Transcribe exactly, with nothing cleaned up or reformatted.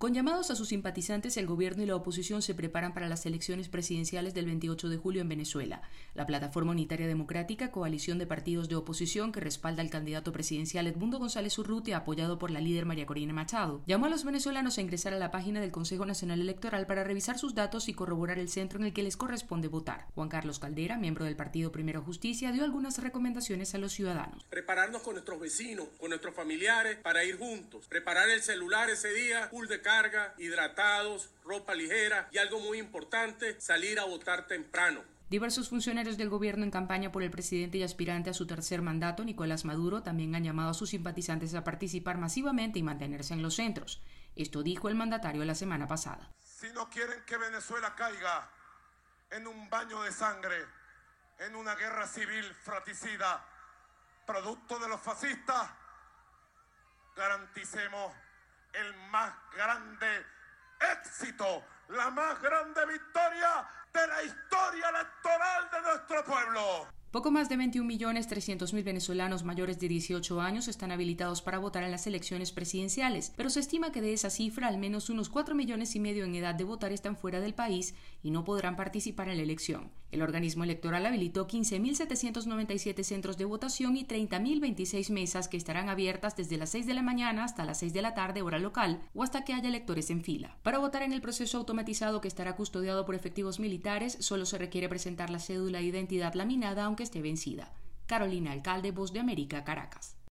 Con llamados a sus simpatizantes, el gobierno y la oposición se preparan para las elecciones presidenciales del veintiocho de julio en Venezuela. La Plataforma Unitaria Democrática, coalición de partidos de oposición que respalda al candidato presidencial Edmundo González Urrutia, apoyado por la líder María Corina Machado, llamó a los venezolanos a ingresar a la página del Consejo Nacional Electoral para revisar sus datos y corroborar el centro en el que les corresponde votar. Juan Carlos Caldera, miembro del partido Primero Justicia, dio algunas recomendaciones a los ciudadanos. Prepararnos con nuestros vecinos, con nuestros familiares, para ir juntos. Preparar el celular ese día, full de carga, hidratados, ropa ligera y algo muy importante, salir a votar temprano. Diversos funcionarios del gobierno en campaña por el presidente y aspirante a su tercer mandato, Nicolás Maduro, también han llamado a sus simpatizantes a participar masivamente y mantenerse en los centros. Esto dijo el mandatario la semana pasada. Si no quieren que Venezuela caiga en un baño de sangre, en una guerra civil fratricida, producto de los fascistas, garanticemos el más grande éxito, la más grande victoria de la historia electoral de nuestro pueblo. Poco más de veintiún millones trescientos mil venezolanos mayores de dieciocho años están habilitados para votar en las elecciones presidenciales, pero se estima que de esa cifra al menos unos cuatro millones y medio en edad de votar están fuera del país y no podrán participar en la elección. El organismo electoral habilitó quince mil setecientos noventa y siete centros de votación y treinta mil veintiséis mesas que estarán abiertas desde las seis de la mañana hasta las seis de la tarde hora local o hasta que haya electores en fila. Para votar en el proceso automatizado que estará custodiado por efectivos militares, solo se requiere presentar la cédula de identidad laminada aunque esté vencida. Carolina Alcalde, Voz de América, Caracas.